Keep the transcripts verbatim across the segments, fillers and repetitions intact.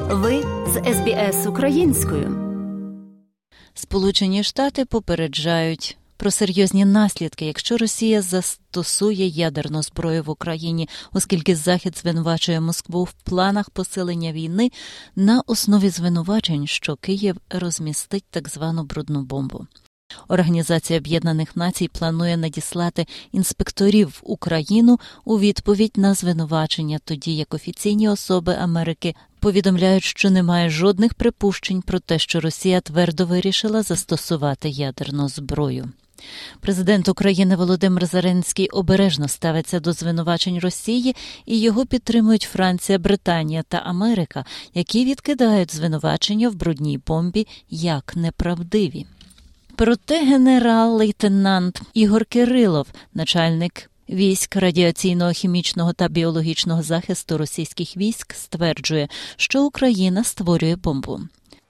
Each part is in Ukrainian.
Ви з ес бі ес українською. Сполучені Штати попереджають про серйозні наслідки, якщо Росія застосує ядерну зброю в Україні, оскільки Захід звинувачує Москву в планах посилення війни на основі звинувачень, що Київ розмістить так звану брудну бомбу. Організація Об'єднаних Націй планує надіслати інспекторів в Україну у відповідь на звинувачення, тоді як офіційні особи Америки повідомляють, що немає жодних припущень про те, що Росія твердо вирішила застосувати ядерну зброю. Президент України Володимир Зеленський обережно ставиться до звинувачень Росії, і його підтримують Франція, Британія та Америка, які відкидають звинувачення в брудній бомбі як неправдиві. Проте генерал-лейтенант Ігор Кирилов, начальник військ радіаційного, хімічного та біологічного захисту російських військ, стверджує, що Україна створює бомбу.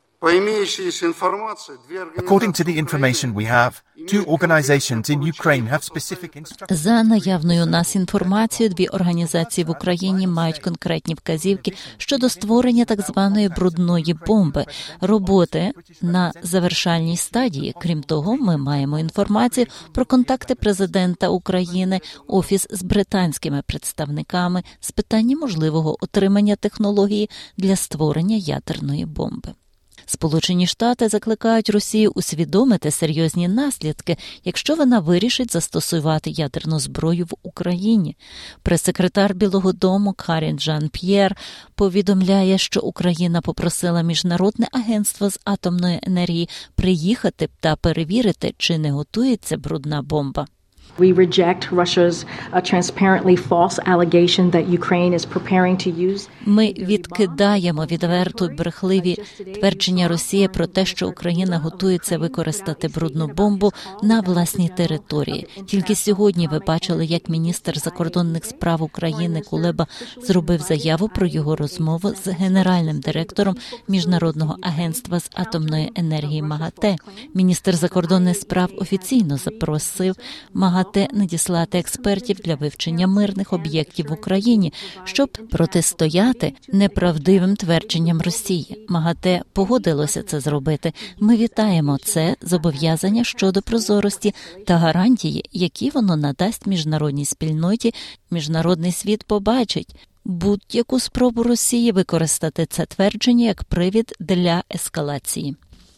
According to the information we have, two organizations in Ukraine have specific instructions. За наявною у нас інформацією, дві організації в Україні мають конкретні вказівки щодо створення так званої брудної бомби. Роботи на завершальній стадії. Крім того, ми маємо інформацію про контакти президента України, офіс з британськими представниками з питання можливого отримання технології для створення ядерної бомби. Сполучені Штати закликають Росію усвідомити серйозні наслідки, якщо вона вирішить застосувати ядерну зброю в Україні. Прес-секретар Білого дому Карін Жан-П'єр повідомляє, що Україна попросила Міжнародне агентство з атомної енергії приїхати та перевірити, чи не готується брудна бомба. We reject Russia's uh, transparently false allegation that Ukraine is preparing to use. Ми відкидаємо відверто й брехливі твердження Росії про те, що Україна готується використати брудну бомбу на власній території. Тільки сьогодні ви бачили, як міністр закордонних справ України Кулеба зробив заяву про його розмову з генеральним директором Міжнародного агентства з атомної енергії МАГАТЕ. Міністр закордонних справ офіційно запросив МАГАТЕ надіслати експертів для вивчення мирних об'єктів в Україні, щоб протистояти неправдивим твердженням Росії. МАГАТЕ погодилося це зробити. Ми вітаємо це зобов'язання щодо прозорості та гарантії, які воно надасть міжнародній спільноті. Міжнародний світ побачить будь-яку спробу Росії використати це твердження як привід для ескалації.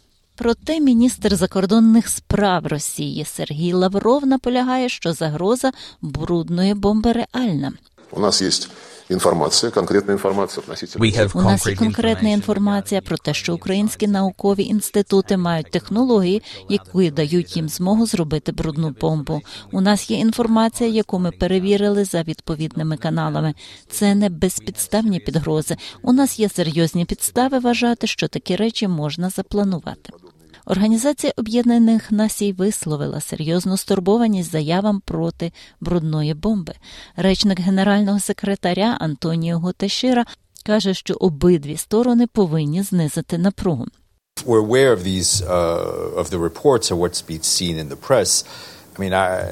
Проте міністр закордонних справ Росії Сергій Лавров наполягає, що загроза брудної бомби реальна. У нас є інформація, конкретна інформація относительно. У нас є конкретна інформація про те, що українські наукові інститути мають технології, які дають їм змогу зробити брудну бомбу. У нас є інформація, яку ми перевірили за відповідними каналами. Це не безпідставні підгрози. У нас є серйозні підстави вважати, що такі речі можна запланувати. Організація Об'єднаних Націй висловила серйозну стурбованість заявам проти брудної бомби. Речник генерального секретаря Антоніо Гутешера каже, що обидві сторони повинні знизити напругу. We're aware of these uh, of the reports of what's been seen in the press. I mean, I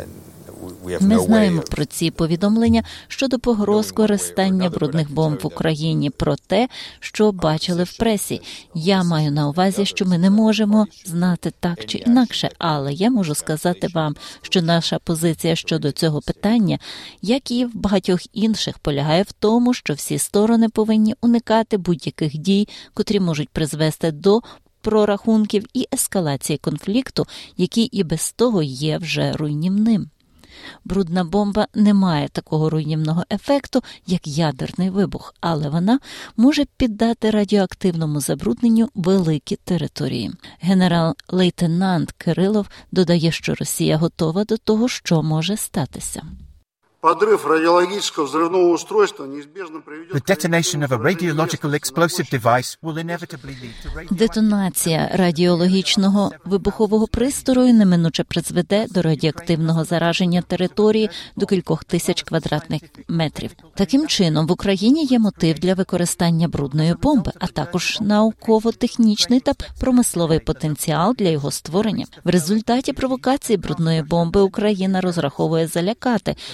Ми знаємо про ці повідомлення щодо погроз користання брудних бомб в Україні, про те, що бачили в пресі. Я маю на увазі, що ми не можемо знати так чи інакше, але я можу сказати вам, що наша позиція щодо цього питання, як і в багатьох інших, полягає в тому, що всі сторони повинні уникати будь-яких дій, котрі можуть призвести до прорахунків і ескалації конфлікту, який і без того є вже руйнівним. Брудна бомба не має такого руйнівного ефекту, як ядерний вибух, але вона може піддати радіоактивному забрудненню великі території. Генерал-лейтенант Кирилов додає, що Росія готова до того, що може статися. Подрыв радиологического взрывного устройства неизбежно приведет... The detonation of a radiological explosive device will inevitably lead to radio... Детонація радіологічного вибухового пристрою неминуче призведе до радіоактивного зараження території до кількох тисяч квадратних метрів. Таким чином, в Україні є мотив для використання брудної бомби, а також науково-технічний та промисловий потенціал для його створення. В результаті провокації брудної бомби Україна розраховує залякати місцеве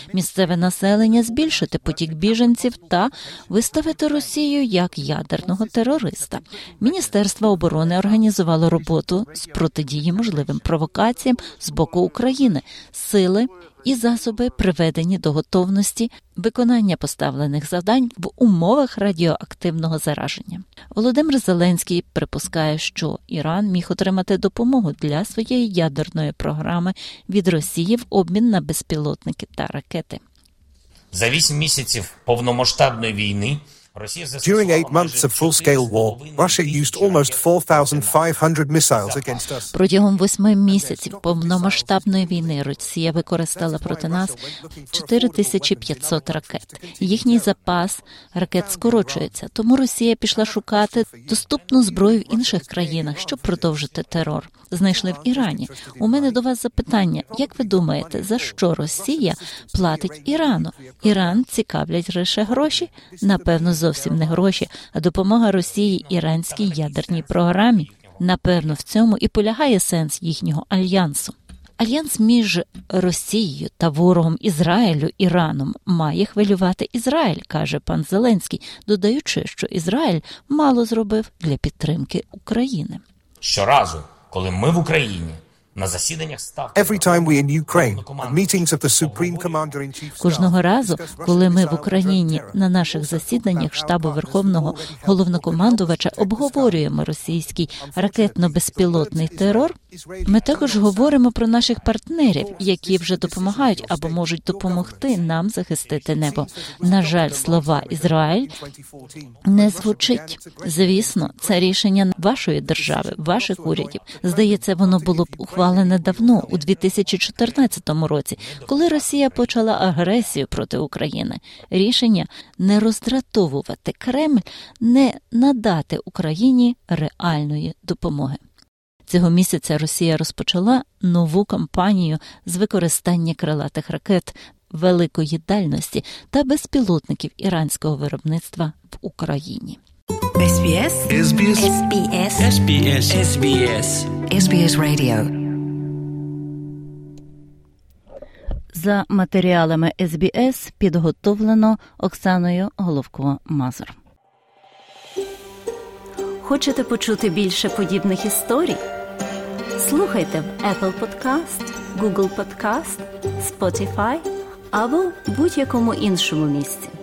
місцеве населення, збільшити потік біженців та виставити Росію як ядерного терориста. Міністерство оборони організувало роботу з протидії можливим провокаціям з боку України. Сили і засоби приведені до готовності виконання поставлених завдань в умовах радіоактивного зараження. Володимир Зеленський припускає, що Іран міг отримати допомогу для своєї ядерної програми від Росії в обмін на безпілотники та ракети. За вісім місяців повномасштабної війни During eight months of full-scale war, Russia used almost four thousand five hundred missiles against us. Протягом восьми місяців повномасштабної війни Росія використала проти нас чотири тисячі п'ятсот ракет. Їхній запас ракет скорочується, тому Росія пішла шукати доступну зброю в інших країнах, щоб продовжити терор. Знайшли в Ірані. У мене до вас запитання. Як ви думаєте, за що Росія платить Ірану? Іран цікавлять лише гроші? Напевно, зовсім не гроші, а допомога Росії іранській ядерній програмі. Напевно, в цьому і полягає сенс їхнього альянсу. Альянс між Росією та ворогом Ізраїлю, Іраном, має хвилювати Ізраїль, каже пан Зеленський, додаючи, що Ізраїль мало зробив для підтримки України. Щоразу, коли ми в Україні, на засіданнях ставки... Every time we in Ukraine, at meetings of the Supreme Commander-in-Chief Staff... Кожного разу, коли ми в Україні на наших засіданнях штабу Верховного Головнокомандувача обговорюємо російський ракетно-безпілотний терор, ми також говоримо про наших партнерів, які вже допомагають або можуть допомогти нам захистити небо. На жаль, слова «Ізраїль» не звучить. Звісно, це рішення вашої держави, ваших урядів. Здається, воно було б ухвалене давно, у дві тисячі чотирнадцятому році, коли Росія почала агресію проти України. Рішення не роздратовувати Кремль, не надати Україні реальної допомоги. Цього місяця Росія розпочала нову кампанію з використання крилатих ракет великої дальності та безпілотників іранського виробництва в Україні. ес бі ес ес бі ес ес бі ес ес бі ес ес бі ес ес бі ес Radio. За матеріалами ес бі ес підготовлено Оксаною Головко-Мазур. Хочете почути більше подібних історій? Слухайте в Apple Podcast, Google Podcast, Spotify або будь-якому іншому місці.